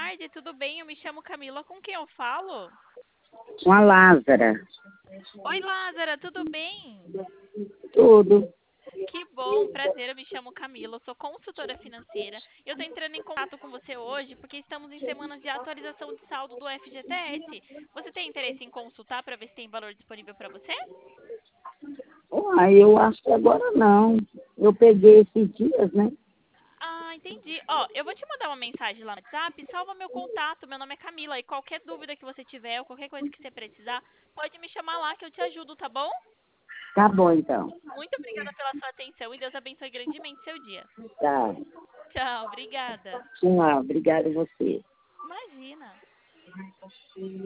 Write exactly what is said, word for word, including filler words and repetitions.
tarde, tudo bem? Eu me chamo Camila, com quem eu falo? Com a Lázara. Oi, Lázara, tudo bem? Tudo. Que bom, prazer, eu me chamo Camila, eu sou consultora financeira. Eu estou entrando em contato com você hoje porque estamos em semanas de atualização de saldo do F G T S. Você tem interesse em consultar para ver se tem valor disponível para você? Uai, eu acho que agora não. Eu peguei esses dias, né? Ah, entendi. Ó, eu vou te mandar uma mensagem lá no WhatsApp, salva meu contato, meu nome é Camila, e qualquer dúvida que você tiver ou qualquer coisa que você precisar, pode me chamar lá que eu te ajudo, tá bom? Tá bom, então. Muito obrigada pela sua atenção e Deus abençoe grandemente seu dia. Tá. Tchau, obrigada. Tchau, obrigada a você. Imagina.